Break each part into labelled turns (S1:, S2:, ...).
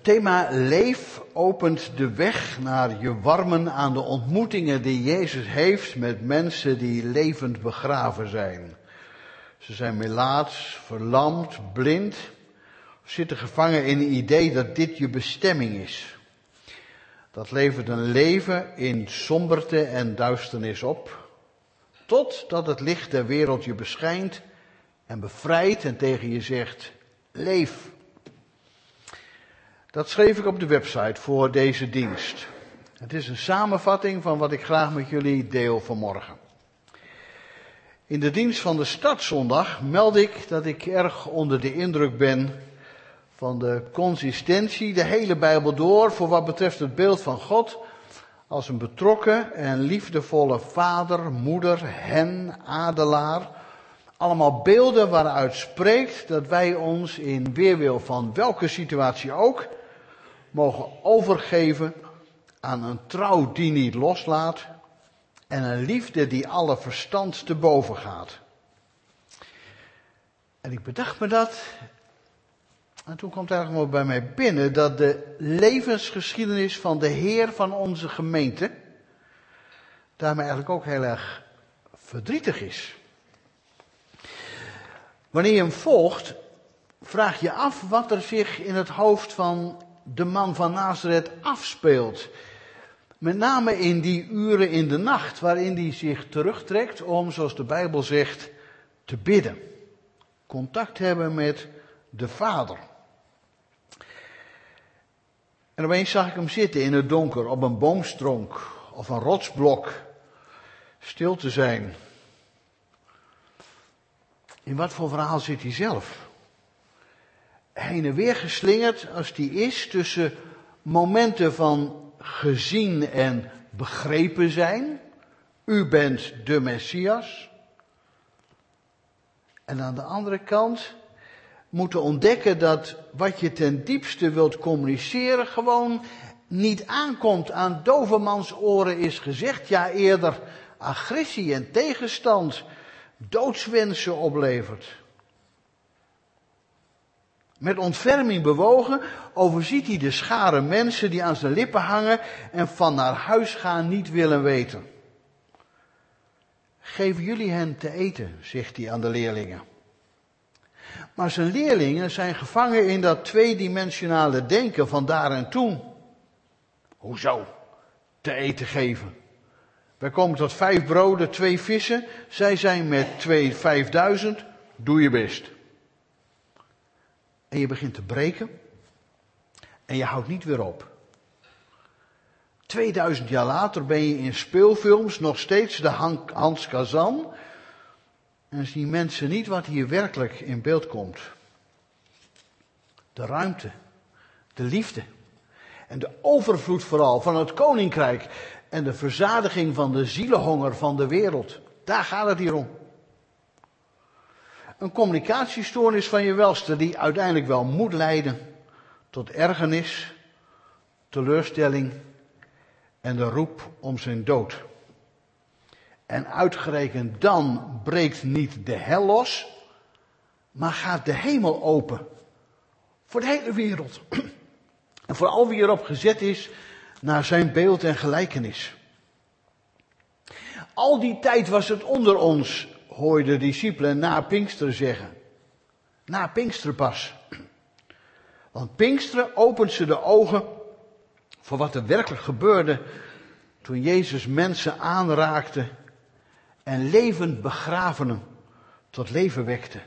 S1: thema Leef opent de weg naar je warmen aan de ontmoetingen die Jezus heeft met mensen die levend begraven zijn. Ze zijn melaats, verlamd, blind, zitten gevangen in het idee dat dit je bestemming is. Dat levert een leven in somberte en duisternis op, totdat het licht der wereld je beschijnt en bevrijdt en tegen je zegt, leef. Dat schreef ik op de website voor deze dienst. Het is een samenvatting van wat ik graag met jullie deel vanmorgen. In de dienst van de Startzondag meld ik dat ik erg onder de indruk ben van de consistentie, de hele Bijbel door, voor wat betreft het beeld van God als een betrokken en liefdevolle vader, moeder, hen, adelaar. Allemaal beelden waaruit spreekt dat wij ons in weerwil van welke situatie ook mogen overgeven aan een trouw die niet loslaat en een liefde die alle verstand te boven gaat. En ik bedacht me dat, en toen kwam het eigenlijk wel bij mij binnen, dat de levensgeschiedenis van de Heer van onze gemeente daarmee eigenlijk ook heel erg verdrietig is. Wanneer je hem volgt, vraag je af wat er zich in het hoofd van de man van Nazareth afspeelt. Met name in die uren in de nacht, waarin hij zich terugtrekt om, zoals de Bijbel zegt, te bidden. Contact hebben met de Vader. En opeens zag ik hem zitten in het donker op een boomstronk of een rotsblok, stil te zijn. In wat voor verhaal zit hij zelf? Heen en weer geslingerd als die is tussen momenten van gezien en begrepen zijn. U bent de Messias. En aan de andere kant moeten ontdekken dat wat je ten diepste wilt communiceren gewoon niet aankomt. Aan dovemans oren is gezegd, ja eerder agressie en tegenstand, doodswensen oplevert. Met ontferming bewogen overziet hij de schare mensen die aan zijn lippen hangen en van naar huis gaan niet willen weten. Geef jullie hen te eten, zegt hij aan de leerlingen. Maar zijn leerlingen zijn gevangen in dat tweedimensionale denken van daar en toen. Hoezo? Te eten geven. Wij komen tot 5 broden, 2 vissen. Zij zijn met 5000. Doe je best. En je begint te breken. En je houdt niet weer op. 2000 jaar later ben je in speelfilms nog steeds de Hans Kazan. En zien mensen niet wat hier werkelijk in beeld komt. De ruimte. De liefde. En de overvloed vooral van het koninkrijk. En de verzadiging van de zielenhonger van de wereld. Daar gaat het hier om. Een communicatiestoornis van je welste die uiteindelijk wel moet leiden tot ergernis, teleurstelling en de roep om zijn dood. En uitgerekend dan breekt niet de hel los, maar gaat de hemel open. Voor de hele wereld. En voor al wie erop gezet is naar zijn beeld en gelijkenis. Al die tijd was het onder ons, hoor je de discipelen na Pinksteren zeggen. Na Pinksteren pas. Want Pinksteren opent ze de ogen voor wat er werkelijk gebeurde toen Jezus mensen aanraakte en levend begravenen tot leven wekte.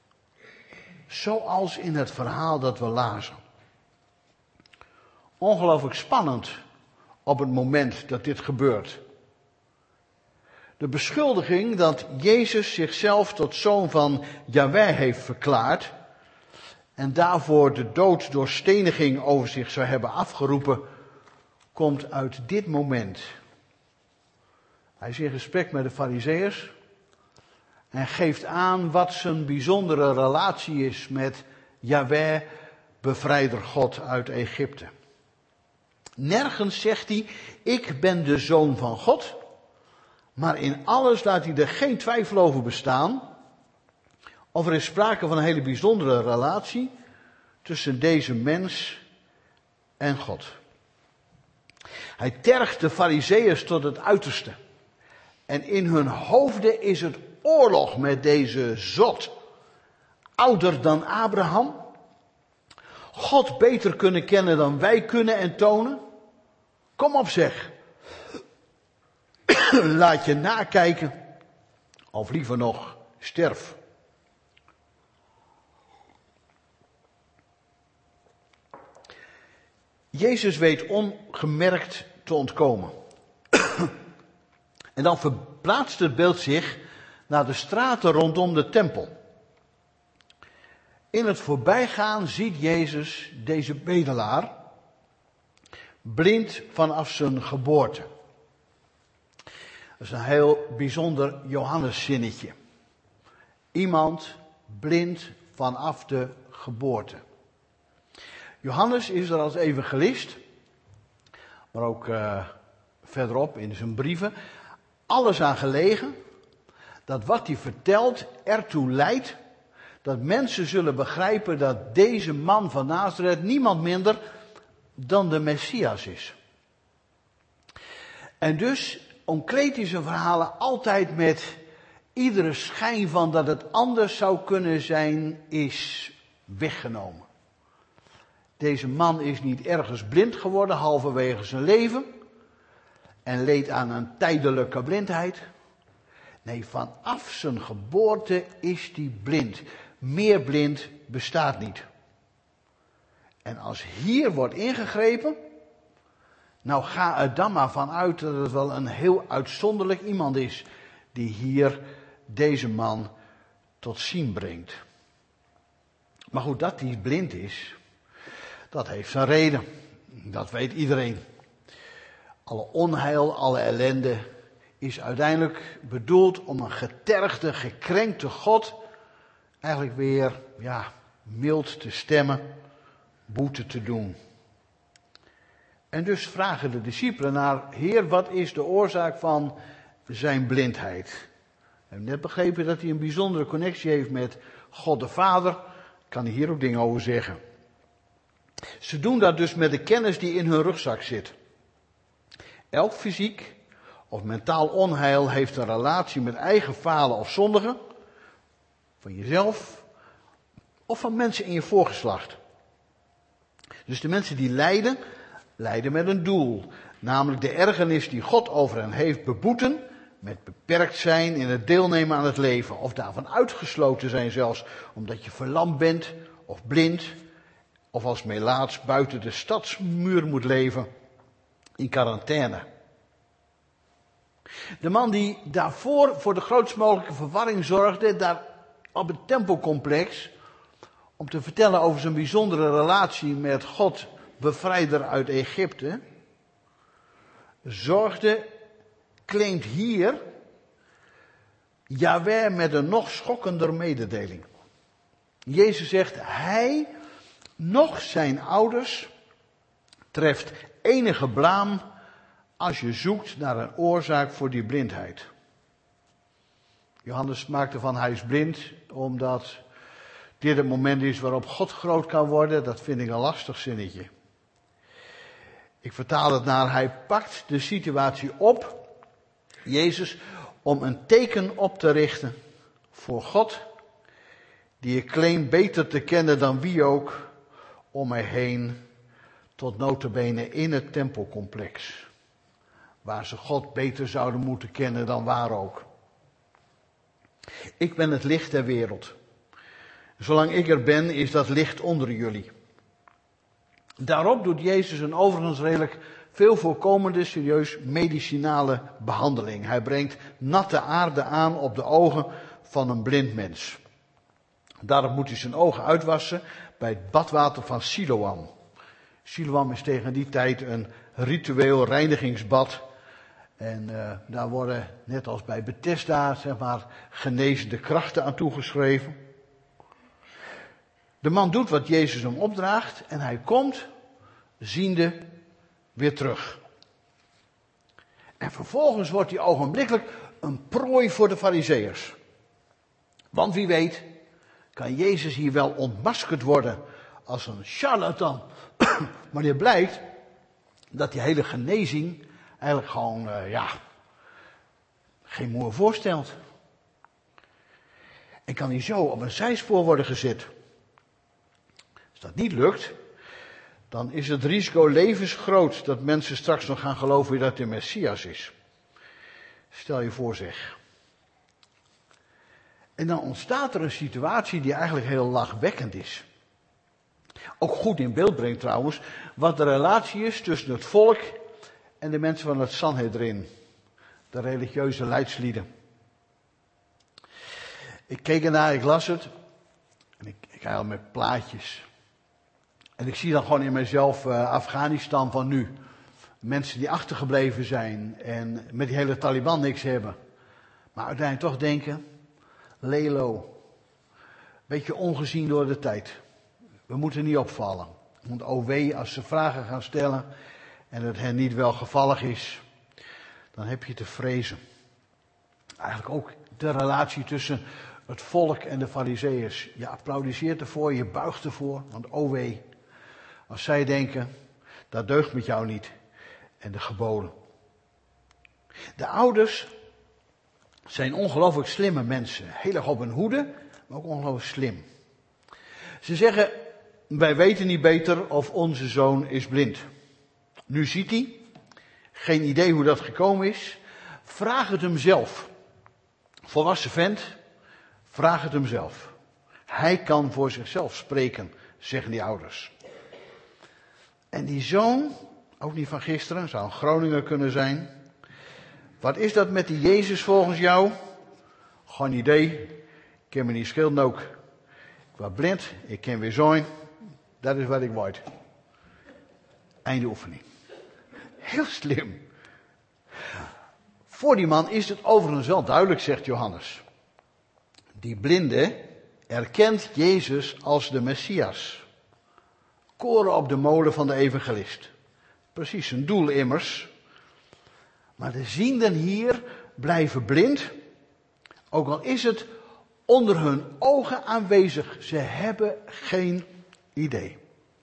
S1: Zoals in het verhaal dat we lazen. Ongelooflijk spannend op het moment dat dit gebeurt. De beschuldiging dat Jezus zichzelf tot zoon van Jahweh heeft verklaard en daarvoor de dood door steniging over zich zou hebben afgeroepen, komt uit dit moment. Hij is in gesprek met de Farizeeërs en geeft aan wat zijn bijzondere relatie is met Jahweh, bevrijder God uit Egypte. Nergens zegt hij, ik ben de zoon van God, maar in alles laat hij er geen twijfel over bestaan of er is sprake van een hele bijzondere relatie tussen deze mens en God. Hij tergt de Farizeeërs tot het uiterste. En in hun hoofden is het oorlog met deze zot. Ouder dan Abraham. God beter kunnen kennen dan wij kunnen en tonen. Kom op zeg. Laat je nakijken. Of liever nog, sterf. Jezus weet ongemerkt te ontkomen. En dan verplaatst het beeld zich naar de straten rondom de tempel. In het voorbijgaan ziet Jezus deze bedelaar, blind vanaf zijn geboorte. Dat is een heel bijzonder Johanneszinnetje. Iemand blind vanaf de geboorte. Johannes is er als evangelist, maar ook verderop in zijn brieven, alles aan gelegen dat wat hij vertelt ertoe leidt dat mensen zullen begrijpen dat deze man van Nazareth niemand minder dan de Messias is. En dus omkleedt hij zijn verhalen altijd met iedere schijn van dat het anders zou kunnen zijn, is weggenomen. Deze man is niet ergens blind geworden halverwege zijn leven en leed aan een tijdelijke blindheid. Nee, vanaf zijn geboorte is hij blind. Meer blind bestaat niet. En als hier wordt ingegrepen, nou ga er dan maar vanuit dat het wel een heel uitzonderlijk iemand is die hier deze man tot zien brengt. Maar goed, dat hij blind is, dat heeft zijn reden. Dat weet iedereen. Alle onheil, alle ellende is uiteindelijk bedoeld om een getergde, gekrenkte God eigenlijk weer, mild te stemmen, boete te doen. En dus vragen de discipelen naar, Heer, wat is de oorzaak van zijn blindheid? We hebben net begrepen dat hij een bijzondere connectie heeft met God de Vader. Kan hij hier ook dingen over zeggen. Ze doen dat dus met de kennis die in hun rugzak zit. Elk fysiek of mentaal onheil heeft een relatie met eigen falen of zondigen. Van jezelf of van mensen in je voorgeslacht. Dus de mensen die lijden, lijden met een doel. Namelijk de ergernis die God over hen heeft beboeten. Met beperkt zijn in het deelnemen aan het leven. Of daarvan uitgesloten zijn zelfs. Omdat je verlamd bent of blind. Of als melaats buiten de stadsmuur moet leven. In quarantaine. De man die daarvoor voor de grootst mogelijke verwarring zorgde. Daar op het tempelcomplex. Om te vertellen over zijn bijzondere relatie met God. Bevrijder uit Egypte. Zorgde, claimt hier Jahweh met een nog schokkender mededeling. Jezus zegt, hij, nog zijn ouders, treft enige blaam als je zoekt naar een oorzaak voor die blindheid. Johannes maakt ervan, hij is blind, omdat dit het moment is waarop God groot kan worden. Dat vind ik een lastig zinnetje. Ik vertaal het naar, hij pakt de situatie op, Jezus, om een teken op te richten voor God, die je claimt beter te kennen dan wie ook, om mij heen, tot nota bene in het tempelcomplex, waar ze God beter zouden moeten kennen dan waar ook. Ik ben het licht der wereld. Zolang ik er ben, is dat licht onder jullie. Daarop doet Jezus een overigens redelijk veel voorkomende, serieus medicinale behandeling. Hij brengt natte aarde aan op de ogen van een blind mens. Daarop moet hij zijn ogen uitwassen bij het badwater van Siloam. Siloam is tegen die tijd een ritueel reinigingsbad. En daar worden, net als bij Bethesda, genezende krachten aan toegeschreven. De man doet wat Jezus hem opdraagt en hij komt, ziende, weer terug. En vervolgens wordt hij ogenblikkelijk een prooi voor de Farizeeërs. Want wie weet, kan Jezus hier wel ontmaskerd worden als een charlatan. Maar het blijkt dat die hele genezing eigenlijk gewoon, geen moer voorstelt. En kan hij zo op een zijspoor worden gezet. Als dat niet lukt, dan is het risico levensgroot dat mensen straks nog gaan geloven dat de Messias is. Stel je voor zeg. En dan ontstaat er een situatie die eigenlijk heel lachwekkend is. Ook goed in beeld brengt trouwens wat de relatie is tussen het volk en de mensen van het Sanhedrin. De religieuze leidslieden. Ik keek ernaar, ik las het. En ik haal met plaatjes. En ik zie dan gewoon in mezelf Afghanistan van nu. Mensen die achtergebleven zijn en met die hele Taliban niks hebben. Maar uiteindelijk toch denken, lelo, beetje ongezien door de tijd. We moeten niet opvallen. Want als ze vragen gaan stellen en het hen niet welgevallig is, dan heb je te vrezen. Eigenlijk ook de relatie tussen het volk en de Farizeeërs. Je applaudisseert ervoor, je buigt ervoor, want als zij denken, dat deugt met jou niet. En de geboden. De ouders zijn ongelooflijk slimme mensen. Heel erg op hun hoede, maar ook ongelooflijk slim. Ze zeggen, wij weten niet beter of onze zoon is blind. Nu ziet hij. Geen idee hoe dat gekomen is. Vraag het hem zelf. Volwassen vent, vraag het hem zelf. Hij kan voor zichzelf spreken, zeggen die ouders. En die zoon, ook niet van gisteren, zou een Groninger kunnen zijn. Wat is dat met die Jezus volgens jou? Geen idee. Ik ken me niet schilden ook. Ik was blind, ik ken weer zoon. Dat is wat ik word. Einde oefening. Heel slim. Voor die man is het overigens wel duidelijk, zegt Johannes. Die blinde erkent Jezus als de Messias. Koren op de molen van de evangelist. Precies zijn doel immers. Maar de zienden hier blijven blind. Ook al is het onder hun ogen aanwezig. Ze hebben geen idee.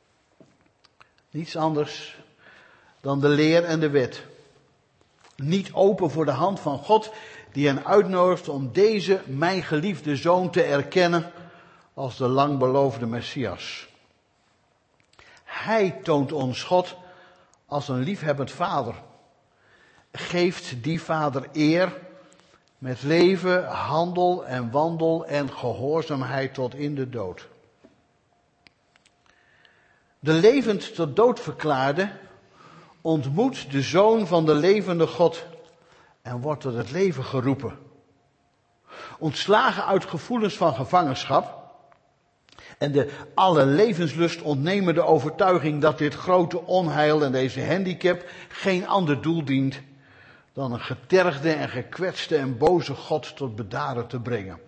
S1: Niets anders dan de leer en de wet. Niet open voor de hand van God die hen uitnodigt om deze mijn geliefde zoon te erkennen als de lang beloofde Messias. Hij toont ons God als een liefhebbend vader. Geeft die vader eer met leven, handel en wandel en gehoorzaamheid tot in de dood. De levend tot dood verklaarde ontmoet de zoon van de levende God en wordt tot het leven geroepen. Ontslagen uit gevoelens van gevangenschap en de alle levenslust ontnemende overtuiging dat dit grote onheil en deze handicap geen ander doel dient dan een getergde en gekwetste en boze God tot bedaren te brengen.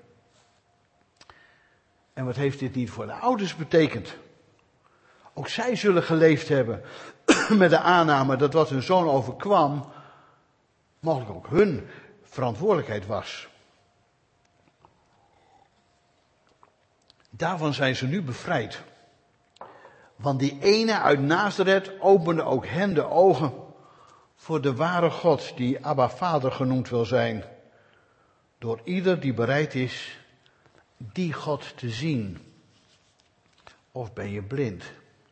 S1: En wat heeft dit niet voor de ouders betekend? Ook zij zullen geleefd hebben met de aanname dat wat hun zoon overkwam, mogelijk ook hun verantwoordelijkheid was. Daarvan zijn ze nu bevrijd. Want die ene uit Nazareth opende ook hen de ogen voor de ware God die Abba Vader genoemd wil zijn. Door ieder die bereid is die God te zien. Of ben je blind?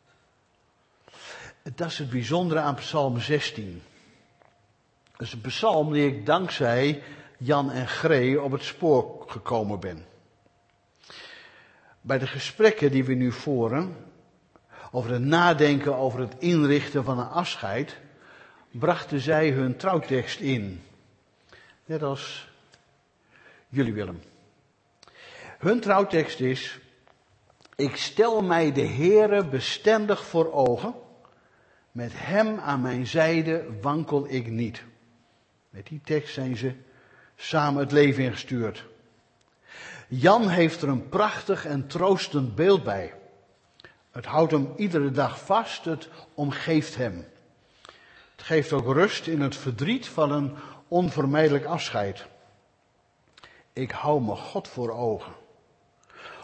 S1: Dat is het bijzondere aan Psalm 16. Dat is een psalm die ik dankzij Jan en Gree op het spoor gekomen ben. Bij de gesprekken die we nu voeren, over het nadenken over het inrichten van een afscheid, brachten zij hun trouwtekst in. Net als jullie Willem. Hun trouwtekst is: ik stel mij de Heere bestendig voor ogen. Met hem aan mijn zijde wankel ik niet. Met die tekst zijn ze samen het leven ingestuurd. Jan heeft er een prachtig en troostend beeld bij. Het houdt hem iedere dag vast, het omgeeft hem. Het geeft ook rust in het verdriet van een onvermijdelijk afscheid. Ik hou me God voor ogen.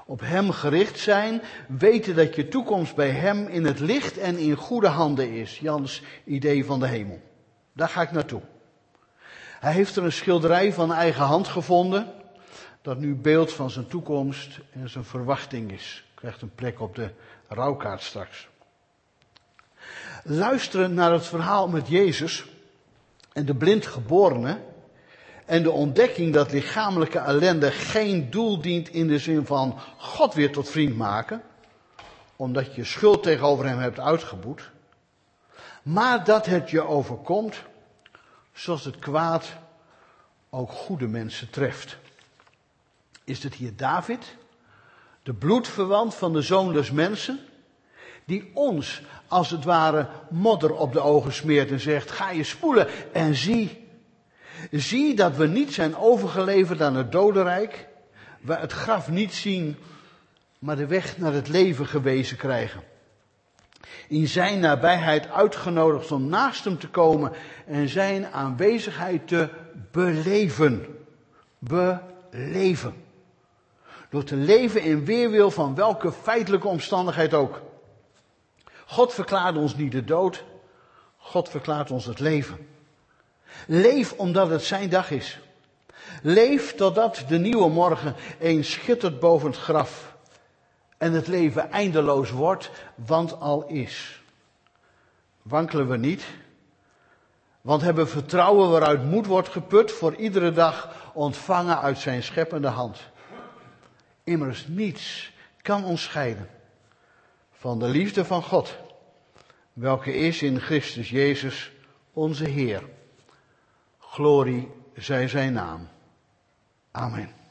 S1: Op hem gericht zijn, weten dat je toekomst bij hem in het licht en in goede handen is. Jans idee van de hemel. Daar ga ik naartoe. Hij heeft er een schilderij van eigen hand gevonden, dat nu beeld van zijn toekomst en zijn verwachting is. Krijgt een plek op de rouwkaart straks. Luisteren naar het verhaal met Jezus en de blindgeborene en de ontdekking dat lichamelijke ellende geen doel dient in de zin van God weer tot vriend maken, omdat je schuld tegenover hem hebt uitgeboet, maar dat het je overkomt zoals het kwaad ook goede mensen treft. Is het hier David, de bloedverwant van de Zoon des Mensen, die ons als het ware modder op de ogen smeert en zegt, ga je spoelen en zie dat we niet zijn overgeleverd aan het dodenrijk, we het graf niet zien, maar de weg naar het leven gewezen krijgen. In zijn nabijheid uitgenodigd om naast hem te komen en zijn aanwezigheid te beleven. Beleven. Door te leven in weerwil van welke feitelijke omstandigheid ook. God verklaart ons niet de dood, God verklaart ons het leven. Leef omdat het zijn dag is. Leef totdat de nieuwe morgen eens schittert boven het graf. En het leven eindeloos wordt, want al is. Wankelen we niet, want hebben vertrouwen waaruit moed wordt geput voor iedere dag ontvangen uit zijn scheppende hand. Immers niets kan ons scheiden van de liefde van God, welke is in Christus Jezus onze Heer. Glorie zij zijn naam. Amen.